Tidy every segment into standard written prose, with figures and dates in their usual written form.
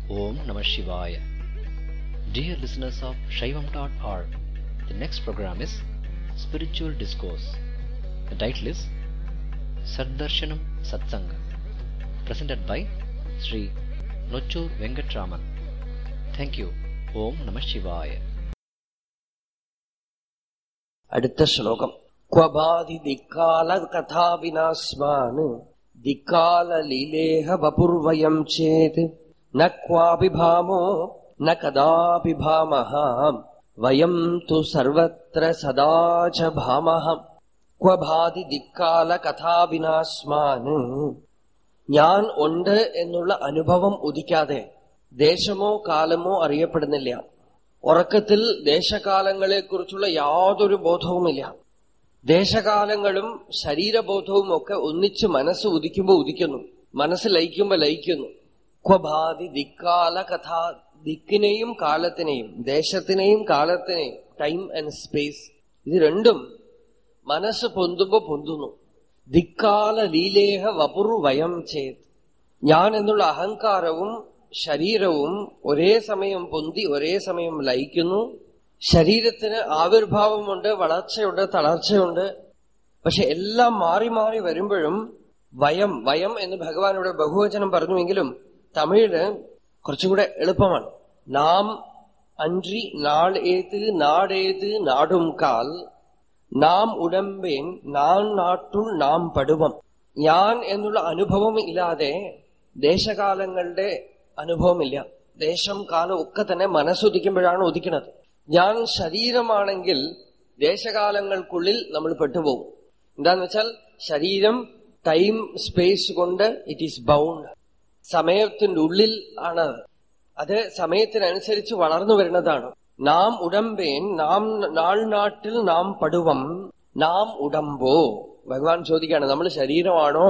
Om Namah Shivaya. Dear listeners of Shaivam.org, the next program is Spiritual Discourse. The title is Saddarshanam Satsanga, presented by Sri Nochur Venkatraman. Thank you. Om Namah Shivaya. അടുത്ത ശ്ലോകം. ക്വഭാതി ദിക്കാല കഥാവിനാസ്മാൻ ദിക്കാല ലീലേഹ വപുർവയം ചേത് ന ക്വാപി ഭാമോ ന കദാപി ഭാമഃ വയം തു സർവത്ര സദാ ച ഭാമഃ. ക്വഭാതി ദിക്കാല കഥാവിനാസ്മാൻ, ഞാൻ ഉണ്ട് എന്നുള്ള അനുഭവം ഉദിക്കാതെ ദേശമോ കാലമോ അറിയപ്പെടുന്നില്ല. ഉറക്കത്തിൽ ദേശകാലങ്ങളെക്കുറിച്ചുള്ള യാതൊരു ബോധവുമില്ല. ദേശകാലങ്ങളും ശരീരബോധവും ഒക്കെ ഒന്നിച്ച് മനസ്സ് ഉദിക്കുമ്പോൾ ഉദിക്കുന്നു, മനസ്സ് ലയിക്കുമ്പോൾ ലയിക്കുന്നു. ക്വഭാതി ദിക്കാല കഥ, ദിക്കിനെയും കാലത്തിനെയും, ദേശത്തിനെയും കാലത്തിനെയും, ടൈം ആൻഡ് സ്പേസ്, ഇത് രണ്ടും മനസ്സ് പൊന്തുമ്പോ പൊന്തുന്നു. ദിക്കാല ലീലേഹ വപുർവയം ചേത്, ഞാൻ എന്നുള്ള അഹങ്കാരവും ശരീരവും ഒരേ സമയം പൊന്തി ഒരേ സമയം ലയിക്കുന്നു. ശരീരത്തിന് ആവിർഭാവമുണ്ട്, വളർച്ചയുണ്ട്, തളർച്ചയുണ്ട്. പക്ഷെ എല്ലാം മാറി മാറി വരുമ്പോഴും വയം, വയം എന്ന് ഭഗവാൻ ഇവിടെ ബഹുവചനം പറഞ്ഞുവെങ്കിലും തമിഴില് കുറച്ചുകൂടെ എളുപ്പമാണ്. നാം അன்றி നാൾ ഏത് നാടേത് നാടും കാൽ നാം ഉടമ്പേൻ നാൻ നാട്ടുൾ നാം പടുവം. ഞാൻ എന്നുള്ള അനുഭവം ഇല്ലാതെ ദേശകാലങ്ങളുടെ അനുഭവമില്ല. ദേശം കാലം ഒക്കെ തന്നെ മനസ്സുദിക്കുമ്പോഴാണ് ഉദിക്കുന്നത്. ഞാൻ ശരീരമാണെങ്കിൽ ദേശകാലങ്ങൾക്കുള്ളിൽ നമ്മൾ പെട്ടുപോകും. എന്താന്ന് വെച്ചാൽ ശരീരം ടൈം സ്പേസ് കൊണ്ട് ഇറ്റ് ഈസ് ബൗണ്ട്. സമയത്തിന്റെ ഉള്ളിൽ ആണ്, അത് സമയത്തിനനുസരിച്ച് വളർന്നു വരുന്നതാണ്. നാം ഉടമ്പേൻ നാം നാൾ നാട്ടിൽ നാം പടുവം നാം ഉടമ്പോ. ഭഗവാൻ ചോദിക്കാണ്, നമ്മൾ ശരീരമാണോ?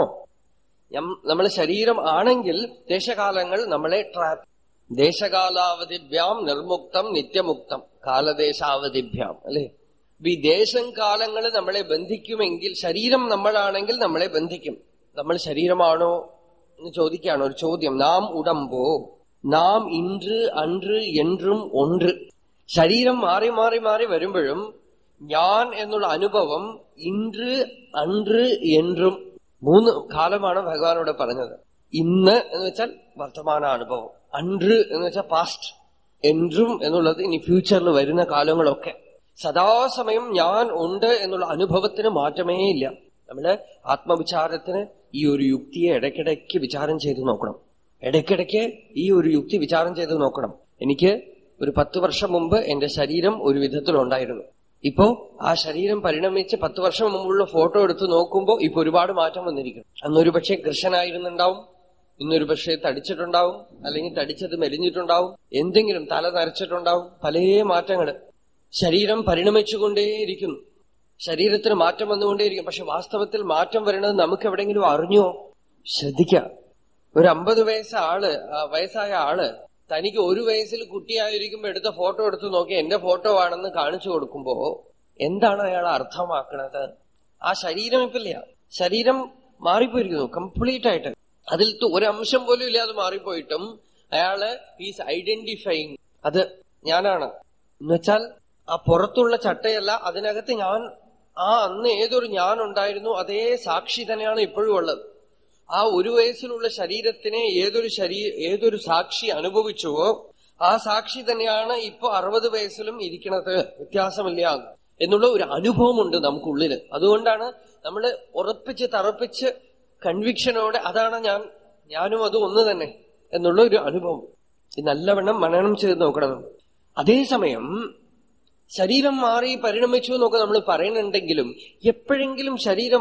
നമ്മൾ ശരീരം ആണെങ്കിൽ ദേശകാലങ്ങൾ നമ്മളെ ട്രാപ്പ്. ദേശകാലാവധിഭ്യാം നിർമുക്തം നിത്യമുക്തം കാലദേശാവധിഭ്യാം, അല്ലെ? ഈ ദേശം കാലങ്ങൾ നമ്മളെ ബന്ധിക്കുമെങ്കിൽ, ശരീരം നമ്മളാണെങ്കിൽ നമ്മളെ ബന്ധിക്കും. നമ്മൾ ശരീരമാണോ എന്ന് ചോദിക്കുകയാണ് ഒരു ചോദ്യം. നാം ഉടമ്പോ, നാം ഇன்று അன்று എന്നും ഒന്ന്. ശരീരം മാറി മാറി മാറി വരുമ്പോഴും ഞാൻ എന്നുള്ള അനുഭവം ഇன்று അன்று എന്നും, മൂന്ന് കാലമാണ് ഭഗവാനോട് പറഞ്ഞത്. ഇന്ന് എന്ന് വെച്ചാൽ വർത്തമാന അനുഭവം, അன்று എന്ന് വെച്ചാൽ പാസ്റ്റ്, എന്നും എന്നുള്ളത് ഇനി ഫ്യൂച്ചറിൽ വരുന്ന കാലങ്ങളൊക്കെ. സദാസമയം ഞാൻ ഉണ്ട് എന്നുള്ള അനുഭവത്തിന് മാറ്റമേ ഇല്ല. നമ്മള് ആത്മവിചാരത്തിന് ഈ ഒരു യുക്തിയെ ഇടയ്ക്കിടയ്ക്ക് വിചാരം ചെയ്ത് നോക്കണം. ഇടയ്ക്കിടയ്ക്ക് ഈ ഒരു യുക്തി വിചാരം ചെയ്ത് നോക്കണം. എനിക്ക് ഒരു 10 വർഷം മുമ്പ് എന്റെ ശരീരം ഒരു വിധത്തിലുണ്ടായിരുന്നു. ഇപ്പോ ആ ശരീരം പരിണമിച്ച് 10 വർഷം മുമ്പുള്ള ഫോട്ടോ എടുത്ത് നോക്കുമ്പോ ഇപ്പൊ ഒരുപാട് മാറ്റം വന്നിരിക്കും. അന്നൊരു പക്ഷേ കൃഷ്ണനായിരുന്നുണ്ടാവും, ഇന്നൊരു പക്ഷേ തടിച്ചിട്ടുണ്ടാവും, അല്ലെങ്കിൽ തടിച്ചത് മെലിഞ്ഞിട്ടുണ്ടാവും, എന്തെങ്കിലും തല നരച്ചിട്ടുണ്ടാവും. പല മാറ്റങ്ങള്. ശരീരം പരിണമിച്ചുകൊണ്ടേയിരിക്കുന്നു, ശരീരത്തിന് മാറ്റം വന്നുകൊണ്ടേയിരിക്കും. പക്ഷെ വാസ്തവത്തിൽ മാറ്റം വരുന്നത് നമുക്ക് എവിടെയെങ്കിലും അറിഞ്ഞോ? ശ്രദ്ധിക്കാം. ഒരു 50 വയസ്സായ ആള് തനിക്ക് 1 വയസ്സിൽ കുട്ടിയായിരിക്കുമ്പോ എടുത്ത ഫോട്ടോ എടുത്ത് നോക്കി എന്റെ ഫോട്ടോ ആണെന്ന് കാണിച്ചു കൊടുക്കുമ്പോ എന്താണ് അയാൾ അർത്ഥമാക്കുന്നത്? ആ ശരീരം ഇപ്പില്ല, ശരീരം മാറിപ്പോയിരിക്കുന്നു കംപ്ലീറ്റ് ആയിട്ട്. അതിൽ ഒരു അംശം പോലും ഇല്ലാതെ മാറിപ്പോയിട്ടും അയാള് ഈസ് ഐഡന്റിഫൈങ് അത് ഞാനാണ് എന്നുവെച്ചാൽ ആ പുറത്തുള്ള ചട്ടയല്ല, അതിനകത്ത് ഞാൻ, ആ അന്ന് ഏതൊരു ഞാൻ ഉണ്ടായിരുന്നു അതേ സാക്ഷി തന്നെയാണ് ഇപ്പോഴും ഉള്ളത്. ആ 1 വയസ്സിലുള്ള ശരീരത്തിനെ ഏതൊരു സാക്ഷി അനുഭവിച്ചുവോ ആ സാക്ഷി തന്നെയാണ് ഇപ്പൊ 60 വയസ്സിലും ഇരിക്കണത്, വ്യത്യാസമില്ല എന്നുള്ള ഒരു അനുഭവമുണ്ട് നമുക്കുള്ളില്. അതുകൊണ്ടാണ് നമ്മള് ഉറപ്പിച്ച് തറപ്പിച്ച് കൺവിക്ഷനോടെ അതാണ് ഞാനും അതും ഒന്ന് തന്നെ എന്നുള്ള ഒരു അനുഭവം നല്ലവണ്ണം മനനം ചെയ്ത് നോക്കണം. അതേസമയം ശരീരം മാറി പരിണമിച്ചു എന്നൊക്കെ നമ്മൾ പറയുന്നുണ്ടെങ്കിലും എപ്പോഴെങ്കിലും ശരീരം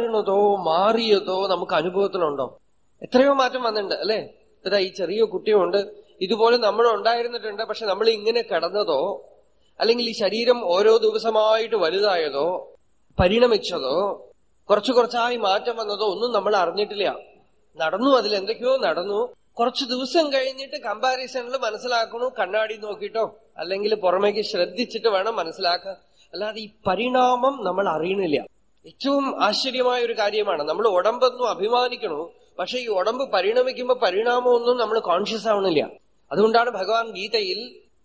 മാറിയതോ നമുക്ക് അനുഭവത്തിലുണ്ടോ? എത്രയോ മാറ്റം വന്നിട്ടുണ്ട്, അല്ലെ? ഈ ചെറിയ കുട്ടിയുണ്ട്, ഇതുപോലെ നമ്മൾ ഉണ്ടായിരുന്നിട്ടുണ്ട്. പക്ഷെ നമ്മൾ ഇങ്ങനെ കിടന്നതോ അല്ലെങ്കിൽ ഈ ശരീരം ഓരോ ദിവസമായിട്ട് വലുതായതോ പരിണമിച്ചതോ കുറച്ചു കുറച്ചായി മാറ്റം വന്നതോ ഒന്നും നമ്മൾ അറിഞ്ഞിട്ടില്ല. നടന്നു, അതിലെന്തൊക്കെയോ നടന്നു. കുറച്ചു ദിവസം കഴിഞ്ഞിട്ട് കമ്പാരിസണിൽ മനസ്സിലാക്കണു, കണ്ണാടി നോക്കിയിട്ടോ അല്ലെങ്കിൽ പുറമേക്ക് ശ്രദ്ധിച്ചിട്ട് വേണം മനസ്സിലാക്കാൻ. അല്ലാതെ ഈ പരിണാമം നമ്മൾ അറിയണില്ല. ഏറ്റവും ആശ്ചര്യമായ ഒരു കാര്യമാണ്. നമ്മൾ ഉടമ്പെന്നും അഭിമാനിക്കണു, പക്ഷെ ഈ ഉടമ്പ് പരിണമിക്കുമ്പോ പരിണാമമൊന്നും നമ്മൾ കോൺഷ്യസ് ആവണില്ല. അതുകൊണ്ടാണ് ഭഗവാൻ ഗീതയിൽ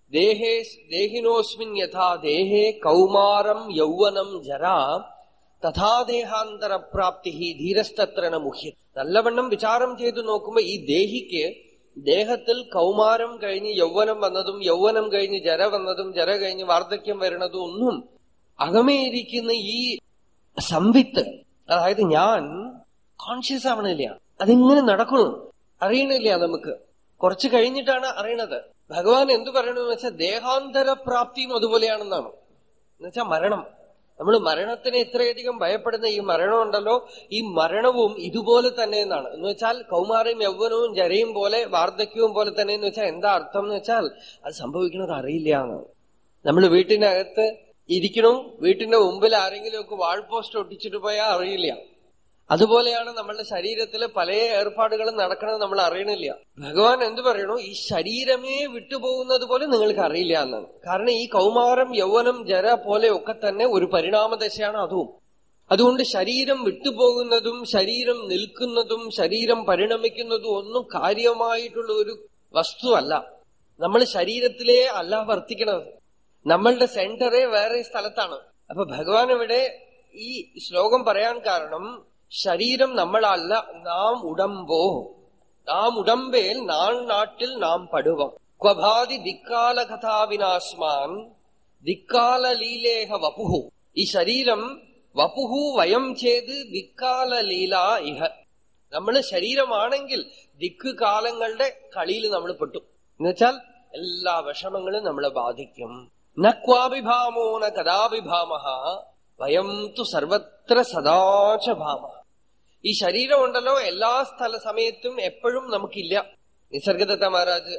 ദേഹിനോസ്മിൻ യഥാ ദേഹേ കൗമാരം യൗവനം ജരാ തഥാ ദേഹാന്തര പ്രാപ്തി ധീരസ്തത്രന മുഹ്യ. നല്ലവണ്ണം വിചാരം ചെയ്തു നോക്കുമ്പോ ഈ ദേഹിക്ക് ദേഹത്തിൽ കൗമാരം കഴിഞ്ഞ് യൗവനം വന്നതും യൗവനം കഴിഞ്ഞ് ജര വന്നതും ജര കഴിഞ്ഞ് വാർദ്ധക്യം വരുന്നതും ഒന്നും അകമേയിരിക്കുന്ന ഈ സംവിത്ത്, അതായത് ഞാൻ കോൺഷ്യസ് ആവണില്ല. അതിങ്ങനെ നടക്കുന്നു, അറിയണില്ല. നമുക്ക് കുറച്ച് കഴിഞ്ഞിട്ടാണ് അറിയണത്. ഭഗവാൻ എന്തു പറയണെന്ന് വെച്ചാൽ ദേഹാന്തര പ്രാപ്തിയും അതുപോലെയാണെന്നാണ്. എന്നുവെച്ചാൽ മരണം. നമ്മൾ മരണത്തിനെ ഇത്രയധികം ഭയപ്പെടുന്ന ഈ മരണം ഉണ്ടല്ലോ, ഈ മരണവും ഇതുപോലെ തന്നെ എന്നാണ്. എന്ന് വെച്ചാൽ കൗമാരയും യൗവനവും ജരയും പോലെ വാർദ്ധക്യവും പോലെ തന്നെ എന്ന് വെച്ചാൽ എന്താ അർത്ഥം എന്ന് വെച്ചാൽ അത് സംഭവിക്കുന്നത് അറിയില്ല എന്നാണ്. നമ്മൾ വീട്ടിനകത്ത് ഇരിക്കണു, വീട്ടിന്റെ മുമ്പിൽ ആരെങ്കിലും ഒക്കെ വാൾ പോസ്റ്റ് ഒട്ടിച്ചിട്ട് പോയാൽ അറിയില്ല. അതുപോലെയാണ് നമ്മളുടെ ശരീരത്തില് പല ഏർപ്പാടുകളും നടക്കണത് നമ്മൾ അറിയണില്ല. ഭഗവാൻ എന്തു പറയണു? ഈ ശരീരമേ വിട്ടുപോകുന്നത് പോലെ നിങ്ങൾക്ക് അറിയില്ല എന്നാണ്. കാരണം ഈ കൗമാരം യൗവനം ജര പോലെ ഒക്കെ തന്നെ ഒരു പരിണാമദശയാണ് അതും. അതുകൊണ്ട് ശരീരം വിട്ടുപോകുന്നതും ശരീരം നിൽക്കുന്നതും ശരീരം പരിണമിക്കുന്നതും ഒന്നും കാര്യമായിട്ടുള്ള ഒരു വസ്തുവല്ല. നമ്മൾ ശരീരത്തിലേ അല്ല വർത്തിക്കണത്. നമ്മളുടെ സെന്ററേ വേറെ സ്ഥലത്താണ്. അപ്പൊ ഭഗവാൻ ഇവിടെ ഈ ശ്ലോകം പറയാൻ കാരണം ശരീരം നമ്മളല്ല, നാം ഉടമ്പോ, നാം ഉടമ്പേൽ നാട്ടിൽ നാം പടുവം. ക്വഭാതി ദിക്കാല കഥാവിനാസ്മാൻ ദിക്കാല ലീലേഹ വപുഹു. ഈ ശരീരം വപുഹു വയം ചെയ്ത് ദിക്കാല ലീല ഇഹ. നമ്മള് ശരീരമാണെങ്കിൽ ദിക്ക് കാലങ്ങളുടെ കളിയിൽ നമ്മൾ പെട്ടു. എന്നുവെച്ചാൽ എല്ലാ വിഷമങ്ങളും നമ്മളെ ബാധിക്കും. നക്വാഭിഭാമോ ന കഥാഭിഭാമഹ വയം തു സർവത്ര സദാച ഭാമ. ഈ ശരീരം ഉണ്ടല്ലോ എല്ലാ സമയത്തും എപ്പോഴും നമുക്കില്ല. നിസർഗദത്ത മഹാരാജ്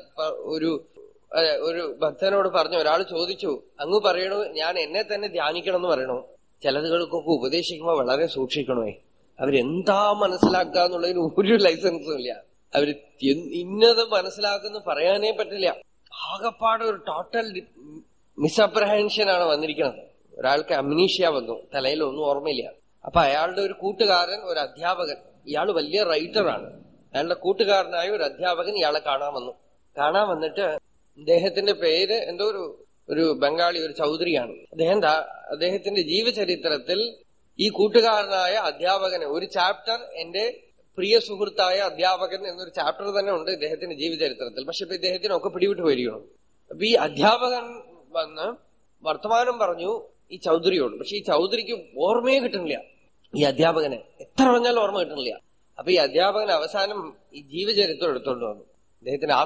ഒരു ഭക്തനോട് പറഞ്ഞു, ഒരാൾ ചോദിച്ചു, അങ്ങ് പറയണു ഞാൻ എന്നെ തന്നെ ധ്യാനിക്കണം എന്ന് പറയണു. ചിലതുകൾക്കൊക്കെ ഉപദേശിക്കുമ്പോ വളരെ സൂക്ഷിക്കണമേ. അവരെന്താ മനസ്സിലാക്കുക എന്നുള്ളതിന് ഒരു ലൈസൻസും ഇല്ല. അവര് ഇന്നത് മനസ്സിലാക്കുന്നു പറയാനേ പറ്റില്ല. ആകപ്പാട് ഒരു ടോട്ടൽ മിസ്അപ്രഹെൻഷനാണ് വന്നിരിക്കുന്നത്. ഒരാൾക്ക് അമ്നീഷ്യ വന്നു, തലയിലൊന്നും ഓർമ്മയില്ല. അപ്പൊ അയാളുടെ ഒരു കൂട്ടുകാരൻ, ഒരു അധ്യാപകൻ, ഇയാള് വലിയ റൈറ്ററാണ്, അയാളുടെ കൂട്ടുകാരനായ ഒരു അധ്യാപകൻ ഇയാളെ കാണാൻ വന്നു. കാണാൻ വന്നിട്ട് അദ്ദേഹത്തിന്റെ പേര് എന്തോ ഒരു ബംഗാളി, ഒരു ചൗധരിയാണ്. അദ്ദേഹത്തിന്റെ ജീവചരിത്രത്തിൽ ഈ കൂട്ടുകാരനായ അധ്യാപകന് ഒരു ചാപ്റ്റർ, എന്റെ പ്രിയ സുഹൃത്തായ അധ്യാപകൻ എന്നൊരു ചാപ്റ്റർ തന്നെ ഉണ്ട് ഇദ്ദേഹത്തിന്റെ ജീവചരിത്രത്തിൽ. പക്ഷെ ഇപ്പൊ ഇദ്ദേഹത്തിനൊക്കെ പിടിവിട്ട് വരികയാണ്. അപ്പൊ ഈ അധ്യാപകൻ വന്ന് വർത്തമാനം പറഞ്ഞു ഈ ചൗധരിയോട്. പക്ഷെ ഈ ചൗധരിക്ക് ഓർമ്മയെ കിട്ടണില്ല. ഈ അധ്യാപകന് എത്ര പറഞ്ഞാലും ഓർമ്മ കിട്ടണില്ല. അപ്പൊ ഈ അധ്യാപകൻ അവസാനം ഈ ജീവചരിത്രം എടുത്തുകൊണ്ട് വന്നു. അദ്ദേഹത്തിന്റെ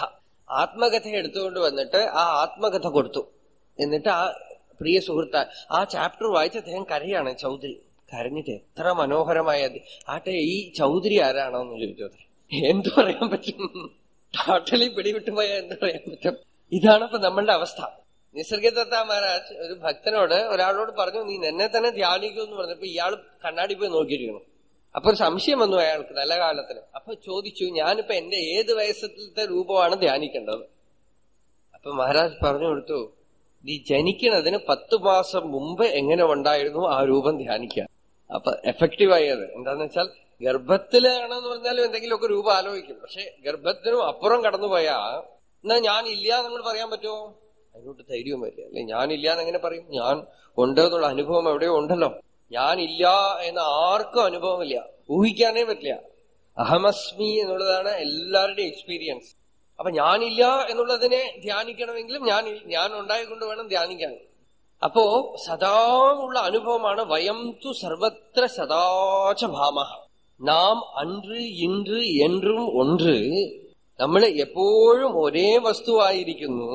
ആത്മകഥ എടുത്തുകൊണ്ട് വന്നിട്ട് ആ ആത്മകഥ കൊടുത്തു. എന്നിട്ട് ആ പ്രിയ സുഹൃത്ത് ആ ചാപ്റ്റർ വായിച്ച് അദ്ദേഹം കരയാണ്. ചൗധരി കരഞ്ഞിട്ട് എത്ര മനോഹരമായ ആട്ടെ ഈ ചൗധരി ആരാണോ എന്ന് ചോദിച്ചു. എന്തു പറയാൻ പറ്റും? ടോട്ടലി പിടിവിട്ടുപോയാൽ എന്ത് പറയാൻ പറ്റും? ഇതാണ് ഇപ്പൊ നമ്മളുടെ അവസ്ഥ. നിസർഗദത്ത മഹാരാജ് ഒരു ഭക്തനോട്, ഒരാളോട് പറഞ്ഞു, നീ എന്നെ തന്നെ ധ്യാനിക്കൂ എന്ന് പറഞ്ഞപ്പോ ഇയാൾ കണ്ണാടി പോയി നോക്കിയിരിക്കണം. അപ്പൊ ഒരു സംശയം വന്നു അയാൾക്ക് നല്ല കാലത്തിന്. അപ്പൊ ചോദിച്ചു, ഞാനിപ്പോ എന്റെ ഏത് വയസ്സിലത്തെ രൂപമാണ് ധ്യാനിക്കേണ്ടത്? അപ്പൊ മഹാരാജ് പറഞ്ഞു കൊടുത്തു, നീ ജനിക്കുന്നതിന് 10 മാസം മുമ്പ് എങ്ങനെ ഉണ്ടായിരുന്നു ആ രൂപം ധ്യാനിക്കുക. അപ്പൊ എഫക്റ്റീവായത് എന്താന്ന് വെച്ചാൽ ഗർഭത്തിലാണെന്ന് പറഞ്ഞാലും എന്തെങ്കിലുമൊക്കെ രൂപം ആലോചിക്കും. പക്ഷെ ഗർഭത്തിനും അപ്പുറം കടന്നുപോയാ എന്നാ ഞാനില്ല നമ്മൾ പറയാൻ പറ്റുമോ? അതിനോട്ട് ധൈര്യവും വരില്ല. അല്ലെ, ഞാനില്ല എന്നെങ്ങനെ പറയും? ഞാൻ ഉണ്ട് എന്നുള്ള അനുഭവം എവിടെയോ ഉണ്ടല്ലോ. ഞാനില്ല എന്ന ആർക്കും അനുഭവമില്ല, ഊഹിക്കാനേ പറ്റില്ല. അഹമസ്മി എന്നുള്ളതാണ് എല്ലാവരുടെയും എക്സ്പീരിയൻസ്. അപ്പൊ ഞാനില്ല എന്നുള്ളതിനെ ധ്യാനിക്കണമെങ്കിലും ഞാൻ ഉണ്ടായിക്കൊണ്ട് വേണം ധ്യാനിക്കാൻ. അപ്പോ സദാ ഉള്ള അനുഭവമാണ് വയം തു സർവത്ര സദാച ഭാമഹ. നാം അன்று ഇன்று என்றுം ഒന്ന്. നമ്മൾ എപ്പോഴും ഒരേ വസ്തുവായിരിക്കുന്നു.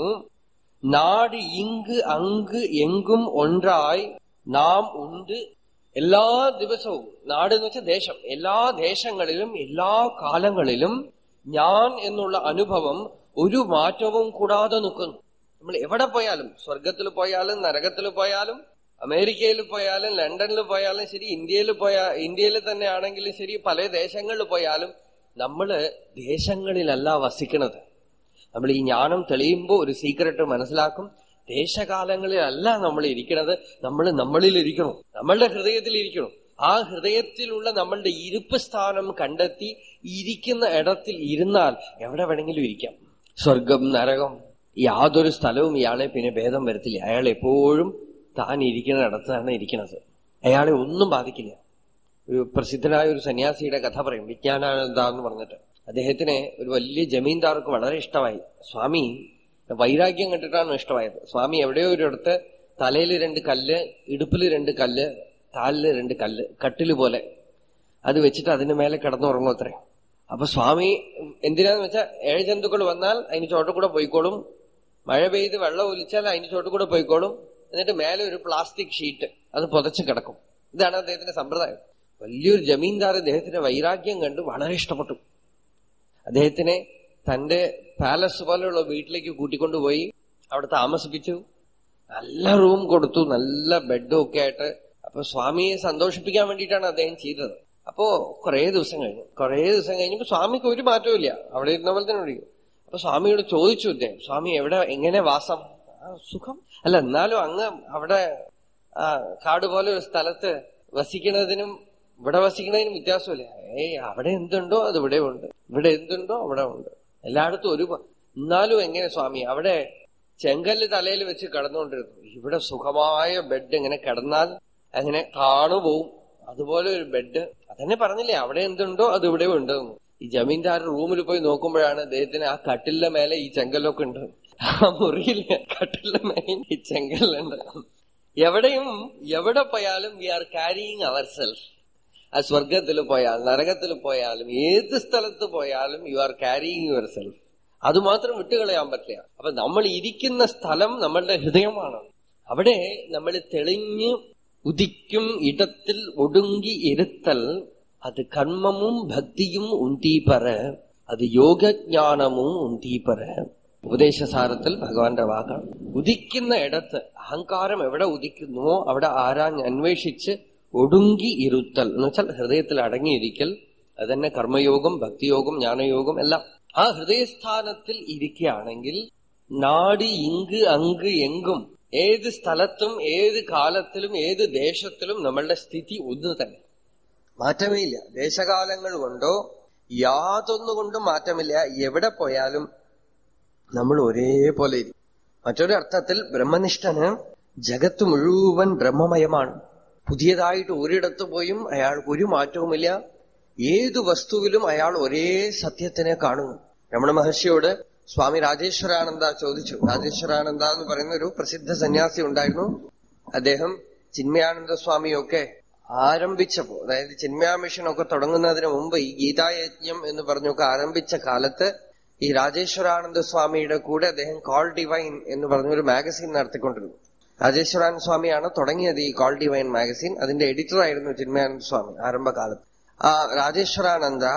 നാട് ഇങ്ക് അങ്ക് എങ്കും ഒന്നായി നാം ഉണ്ട്. എല്ലാ ദിവസവും, നാട് എന്ന് വെച്ചാൽ ദേശം, എല്ലാ ദേശങ്ങളിലും എല്ലാ കാലങ്ങളിലും ഞാൻ എന്നുള്ള അനുഭവം ഒരു മാറ്റവും കൂടാതെ നിൽക്കുന്നു. നമ്മൾ എവിടെ പോയാലും, സ്വർഗത്തിൽ പോയാലും നരകത്തിൽ പോയാലും അമേരിക്കയിൽ പോയാലും ലണ്ടനിൽ പോയാലും ശരി, ഇന്ത്യയിൽ തന്നെ ആണെങ്കിലും ശരി, പല ദേശങ്ങളിൽ പോയാലും നമ്മള് ദേശങ്ങളിലല്ല വസിക്കണത്. നമ്മൾ ഈ ജ്ഞാനം തെളിയുമ്പോൾ ഒരു സീക്രട്ട് മനസ്സിലാക്കും. ദേശകാലങ്ങളിലല്ല നമ്മൾ ഇരിക്കണത്, നമ്മൾ നമ്മളിലിരിക്കണം, നമ്മളുടെ ഹൃദയത്തിലിരിക്കണം. ആ ഹൃദയത്തിലുള്ള നമ്മളുടെ ഇരിപ്പ് സ്ഥാനം കണ്ടെത്തി ഇരിക്കുന്ന ഇടത്തിൽ ഇരുന്നാൽ എവിടെ വേണമെങ്കിലും ഇരിക്കാം. സ്വർഗം നരകം യാതൊരു സ്ഥലവും ഇയാളെ പിന്നെ ഭേദം വരത്തില്ല. അയാൾ എപ്പോഴും താൻ ഇരിക്കുന്നിടത്താണ് ഇരിക്കുന്നത്. അയാളെ ഒന്നും ബാധിക്കില്ല. ഒരു പ്രസിദ്ധനായ ഒരു സന്യാസിയുടെ കഥ പറയും, വിജ്ഞാനാനന്ദ എന്ന് പറഞ്ഞിട്ട്. അദ്ദേഹത്തിന് ഒരു വലിയ ജമീന്ദാർക്ക് വളരെ ഇഷ്ടമായി. സ്വാമി വൈരാഗ്യം കണ്ടിട്ടാണ് ഇഷ്ടമായത്. സ്വാമി എവിടെയോ ഒരിടത്ത് തലയിൽ 2 കല്ല്, ഇടുപ്പിൽ 2 കല്ല്, കാലില് 2 കല്ല്, കട്ടില് പോലെ അത് വെച്ചിട്ട് അതിന് മേലെ കിടന്നുറങ്ങും അത്രേ. അപ്പൊ സ്വാമി എന്തിനാന്ന് വെച്ചാൽ ഏഴജന്തുക്കൾ വന്നാൽ അതിന് ചോട്ടുകൂടെ പോയിക്കോളും, മഴ പെയ്ത് വെള്ളം ഒലിച്ചാൽ അതിന് ചോട്ടുകൂടെ പോയിക്കോളും, എന്നിട്ട് മേലെ ഒരു പ്ലാസ്റ്റിക് ഷീറ്റ് അത് പുതച്ച് കിടക്കും. ഇതാണ് അദ്ദേഹത്തിന്റെ സമ്പ്രദായം. വലിയൊരു ജമീന്ദാർ അദ്ദേഹത്തിന്റെ വൈരാഗ്യം കണ്ട് വളരെ ഇഷ്ടപ്പെട്ടു. അദ്ദേഹത്തിനെ തന്റെ പാലസ് പോലെയുള്ള വീട്ടിലേക്ക് കൂട്ടിക്കൊണ്ടുപോയി അവിടെ താമസിപ്പിച്ചു. നല്ല റൂം കൊടുത്തു, നല്ല ബെഡും ഒക്കെ ആയിട്ട്. അപ്പൊ സ്വാമിയെ സന്തോഷിപ്പിക്കാൻ വേണ്ടിയിട്ടാണ് അദ്ദേഹം ചെയ്തത്. അപ്പോ കുറേ ദിവസം കഴിഞ്ഞപ്പോ സ്വാമിക്ക് ഒരു മാറ്റവും ഇല്ല, അവിടെ ഇരുന്ന പോലെ തന്നെ വിളിക്കും. അപ്പൊ സ്വാമിയോട് ചോദിച്ചു അദ്ദേഹം, സ്വാമി എങ്ങനെ വാസം? സുഖം. അല്ല, എന്നാലും അങ്ങ് അവിടെ കാട് പോലെ ഒരു സ്ഥലത്ത് വസിക്കുന്നതിനും ഇവിടെ വസിക്കുന്നതിനും വ്യത്യാസമില്ല. അവിടെ എന്തുണ്ടോ അത് ഇവിടെ ഉണ്ട്, ഇവിടെ എന്തുണ്ടോ അവിടെ ഉണ്ട്, എല്ലായിടത്തും എന്നാലും എങ്ങനെ സ്വാമി? അവിടെ ചെങ്കല്ല് തലയിൽ വെച്ച് കിടന്നുകൊണ്ടിരുന്നു, ഇവിടെ സുഖമായ ബെഡ് ഇങ്ങനെ കിടന്നാൽ അങ്ങനെ കാണുപോവും, അതുപോലെ ഒരു ബെഡ്. അതന്നെ പറഞ്ഞില്ലേ, അവിടെ എന്തുണ്ടോ അത് ഇവിടെ ഉണ്ടെന്ന്. ഈ ജമീന്ദാർ റൂമിൽ പോയി നോക്കുമ്പോഴാണ് അദ്ദേഹത്തിന് ആ കട്ടിലിന്റെ മേലെ ഈ ചെങ്കല്ലൊക്കെ ഉണ്ട്. ആ മുറിയിൽ കട്ടിലിന്റെ മേലെ ഈ ചെങ്കല്ലുണ്ട്. എവിടെ പോയാലും we are carrying our self. ആ സ്വർഗത്തിൽ പോയാൽ നരകത്തിൽ പോയാലും ഏത് സ്ഥലത്ത് പോയാലും you are carrying your self. അതുമാത്രം വിട്ടുകളയാൻ പറ്റില്ല. അപ്പൊ നമ്മൾ ഇരിക്കുന്ന സ്ഥലം നമ്മളുടെ ഹൃദയമാണ്. അവിടെ നമ്മൾ തെളിഞ്ഞ് ഉദിക്കും ഇടത്തിൽ ഒടുങ്ങി ഇരുത്തൽ അത് കർമ്മമും ഭക്തിയും ഉണ്ടീപ്പറ, അത് യോഗജ്ഞാനമും ഉണ്ടീപ്പറ. ഉപദേശസാരത്തിൽ ഭഗവാന്റെ വാക്കാണ്. ഉദിക്കുന്ന ഇടത്ത് അഹങ്കാരം എവിടെ ഉദിക്കുന്നുവോ അവിടെ അന്വേഷിച്ച് ഒടുങ്ങി ഇരുത്തൽ എന്ന് വെച്ചാൽ ഹൃദയത്തിൽ അടങ്ങിയിരിക്കൽ. അത് തന്നെ കർമ്മയോഗം, ഭക്തിയോഗം, ജ്ഞാനയോഗം എല്ലാം. ആ ഹൃദയസ്ഥാനത്തിൽ ഇരിക്കുകയാണെങ്കിൽ നാട് ഇങ്ക് അങ്ക് എങ്കും ഏത് സ്ഥലത്തും ഏത് കാലത്തിലും ഏത് ദേശത്തിലും നമ്മളുടെ സ്ഥിതി ഒന്ന് തന്നെ, മാറ്റമേ ഇല്ല. ദേശകാലങ്ങൾ കൊണ്ടോ യാതൊന്നുകൊണ്ടും മാറ്റമില്ല. എവിടെ പോയാലും നമ്മൾ ഒരേപോലെ ഇരിക്കും. മറ്റൊരു അർത്ഥത്തിൽ ബ്രഹ്മനിഷ്ഠന് ജഗത്ത് മുഴുവൻ ബ്രഹ്മമയമാണ്. പുതിയതായിട്ട് ഒരിടത്ത് പോയും അയാൾക്ക് ഒരു മാറ്റവുമില്ല. ഏതു വസ്തുവിലും അയാൾ ഒരേ സത്യത്തിനെ കാണുന്നു. രമണ മഹർഷിയോട് സ്വാമി രാജേശ്വരാനന്ദ ചോദിച്ചു. രാജേശ്വരാനന്ദ എന്ന് പറയുന്ന ഒരു പ്രസിദ്ധ സന്യാസി ഉണ്ടായിരുന്നു. അദ്ദേഹം ചിന്മയാനന്ദ സ്വാമിയൊക്കെ ആരംഭിച്ചപ്പോ, അതായത് ചിന്മയാ മിഷനൊക്കെ തുടങ്ങുന്നതിന് മുമ്പ് ഈ ഗീതായജ്ഞം എന്ന് പറഞ്ഞൊക്കെ ആരംഭിച്ച കാലത്ത് ഈ രാജേശ്വരാനന്ദ സ്വാമിയുടെ കൂടെ അദ്ദേഹം കോൾ ഡിവൈൻ എന്ന് പറഞ്ഞൊരു മാഗസിൻ നടത്തിക്കൊണ്ടിരുന്നു. രാജേശ്വരാനന്ദ സ്വാമിയാണ് തുടങ്ങിയത് ഈ കോൾ ഡിവൈൻ മാഗസിൻ. അതിന്റെ എഡിറ്റർ ആയിരുന്നു ചിന്മയാനന്ദ സ്വാമി ആരംഭകാലത്ത്. ആ രാജേശ്വരാനന്ദ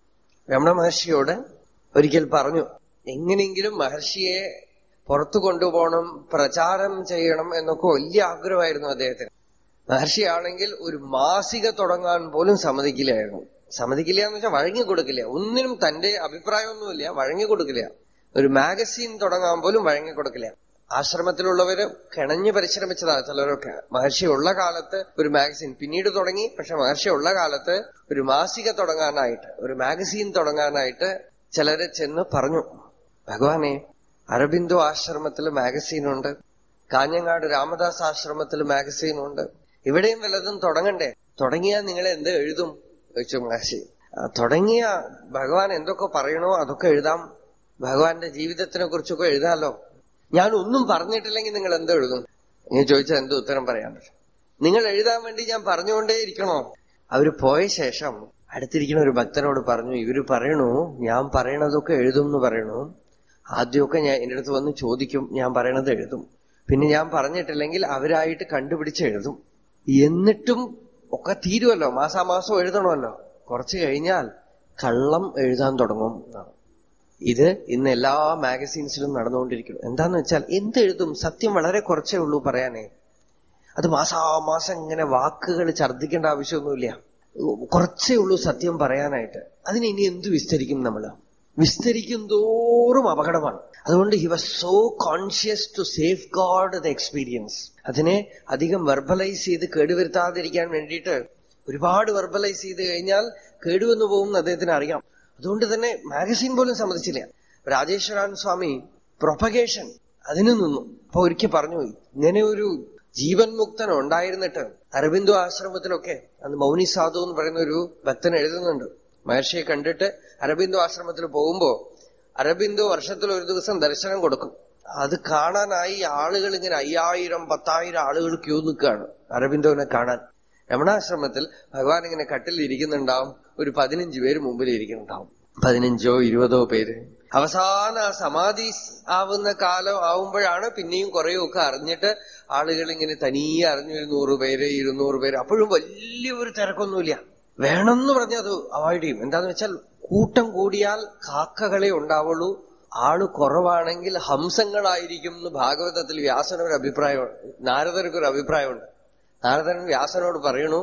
രമണ മഹർഷിയോട് ഒരിക്കൽ പറഞ്ഞു, എങ്ങനെയെങ്കിലും മഹർഷിയെ പുറത്തു കൊണ്ടുപോകണം, പ്രചാരം ചെയ്യണം എന്നൊക്കെ വലിയ ആഗ്രഹമായിരുന്നു അദ്ദേഹത്തിന്. മഹർഷിയാണെങ്കിൽ ഒരു മാസിക തുടങ്ങാൻ പോലും സമ്മതിക്കില്ലായിരുന്നു. സമ്മതിക്കില്ല എന്ന് വെച്ചാൽ വഴങ്ങിക്കൊടുക്കില്ല. ഒന്നിനും തന്റെ അഭിപ്രായമൊന്നുമില്ല, വഴങ്ങിക്കൊടുക്കില്ല. ഒരു മാഗസീൻ തുടങ്ങാൻ പോലും വഴങ്ങിക്കൊടുക്കില്ല. ആശ്രമത്തിലുള്ളവര് കിണഞ്ഞു പരിശ്രമിച്ചതാ ചിലരൊക്കെ. മഹർഷി ഉള്ള കാലത്ത് ഒരു മാഗസീൻ പിന്നീട് തുടങ്ങി. പക്ഷെ മഹർഷി ഉള്ള കാലത്ത് ഒരു മാസിക തുടങ്ങാനായിട്ട്, ഒരു മാഗസീൻ തുടങ്ങാനായിട്ട് ചിലര് ചെന്ന് പറഞ്ഞു, ഭഗവാനെ അരബിന്ദോ ആശ്രമത്തില് മാഗസീനുണ്ട്, കാഞ്ഞങ്ങാട് രാമദാസ് ആശ്രമത്തിൽ മാഗസീനുണ്ട്, ഇവിടെയും വല്ലതും തുടങ്ങണ്ടേ? തുടങ്ങിയാൽ നിങ്ങൾ എന്ത് എഴുതും ചോദിച്ചു മഹർഷി. തുടങ്ങിയ ഭഗവാൻ എന്തൊക്കെ പറയണോ അതൊക്കെ എഴുതാം, ഭഗവാന്റെ ജീവിതത്തിനെ കുറിച്ചൊക്കെ എഴുതാലോ. ഞാൻ ഒന്നും പറഞ്ഞിട്ടില്ലെങ്കിൽ നിങ്ങൾ എന്ത് എഴുതും? ഞാൻ ചോദിച്ചാൽ എന്ത് ഉത്തരം പറയാൻ പറ്റും? നിങ്ങൾ എഴുതാൻ വേണ്ടി ഞാൻ പറഞ്ഞുകൊണ്ടേ ഇരിക്കണോ? അവര് പോയ ശേഷം അടുത്തിരിക്കുന്ന ഒരു ഭക്തനോട് പറഞ്ഞു, ഇവര് പറയണു ഞാൻ പറയണതൊക്കെ എഴുതും എന്ന് പറയണു. ആദ്യമൊക്കെ ഞാൻ എന്റെ അടുത്ത് വന്ന് ചോദിക്കും, ഞാൻ പറയണത് എഴുതും. പിന്നെ ഞാൻ പറഞ്ഞിട്ടില്ലെങ്കിൽ അവരായിട്ട് കണ്ടുപിടിച്ച് എഴുതും. എന്നിട്ടും ഒക്കെ തീരുമല്ലോ, മാസാമാസം എഴുതണമല്ലോ. കുറച്ചു കഴിഞ്ഞാൽ കള്ളം എഴുതാൻ തുടങ്ങും എന്നാണ്. ഇത് ഇന്ന് എല്ലാ മാഗസീൻസിലും നടന്നുകൊണ്ടിരിക്കുന്നു. എന്താന്ന് വെച്ചാൽ എന്തെഴുതും? സത്യം വളരെ കുറച്ചേ ഉള്ളൂ പറയാനേ. അത് മാസാമാസം ഇങ്ങനെ വാക്കുകൾ ഛർദ്ദിക്കേണ്ട ആവശ്യമൊന്നുമില്ല. കുറച്ചേ ഉള്ളൂ സത്യം പറയാനായിട്ട്. അതിന് ഇനി എന്ത് വിസ്തരിക്കും? നമ്മള് വിസ്തരിക്കും തോറും അപകടമാണ്. അതുകൊണ്ട് he was so conscious to safeguard the experience. അതിനെ അധികം വെർബലൈസ് ചെയ്ത് കേടുവരുത്താതിരിക്കാൻ വേണ്ടിയിട്ട് ഒരുപാട് വെർബലൈസ് ചെയ്ത് കഴിഞ്ഞാൽ കേടുവന്നു പോകും അദ്ദേഹത്തിന് അറിയാം. അതുകൊണ്ട് തന്നെ മാഗസീൻ പോലും സമ്മതിച്ചില്ല. രാജേശ്വരാൻ സ്വാമി പ്രൊപ്പഗേഷൻ അതിന് നിന്നു. അപ്പൊ ഒരിക്കൽ പറഞ്ഞു, ഇങ്ങനെ ഒരു ജീവൻ മുക്തൻ ഉണ്ടായിരുന്നിട്ട് അരബിന്ദോ ആശ്രമത്തിലൊക്കെ, അന്ന് മൗനി സാധു എന്ന് പറയുന്ന ഒരു ഭക്തൻ എഴുതുന്നുണ്ട്, മഹർഷിയെ കണ്ടിട്ട് അരബിന്ദോ ആശ്രമത്തിൽ പോകുമ്പോ അരബിന്ദോ വർഷത്തിൽ ഒരു ദിവസം ദർശനം കൊടുക്കും. അത് കാണാനായി ആളുകൾ ഇങ്ങനെ 5000, 10,000 ആളുകൾ ക്യൂ നിൽക്കുകയാണ് അരബിന്ദോവിനെ കാണാൻ. രമണാശ്രമത്തിൽ ഭഗവാൻ ഇങ്ങനെ കട്ടിൽ ഇരിക്കുന്നുണ്ടാവും, ഒരു 15 പേര് മുമ്പിൽ ഇരിക്കുന്നുണ്ടാവും, 15 or 20 പേര്. അവസാന സമാധി ആവുന്ന കാലം ആവുമ്പോഴാണ് പിന്നെയും കുറെയൊക്കെ അറിഞ്ഞിട്ട് ആളുകൾ ഇങ്ങനെ തനിയെ അറിഞ്ഞു 100 പേര് 200 പേര്. അപ്പോഴും വലിയൊരു തിരക്കൊന്നുമില്ല. വേണമെന്ന് പറഞ്ഞ് അത് അവോയ്ഡ് ചെയ്യും. എന്താന്ന് വെച്ചാൽ കൂട്ടം കൂടിയാൽ കാക്കകളെ ഉണ്ടാവുള്ളൂ, ആള് കുറവാണെങ്കിൽ ഹംസങ്ങളായിരിക്കും എന്ന് ഭാഗവതത്തിൽ വ്യാസനൊരു അഭിപ്രായമുണ്ട്, നാരദർക്കൊരു അഭിപ്രായമുണ്ട്. നാരദൻ വ്യാസനോട് പറയണു,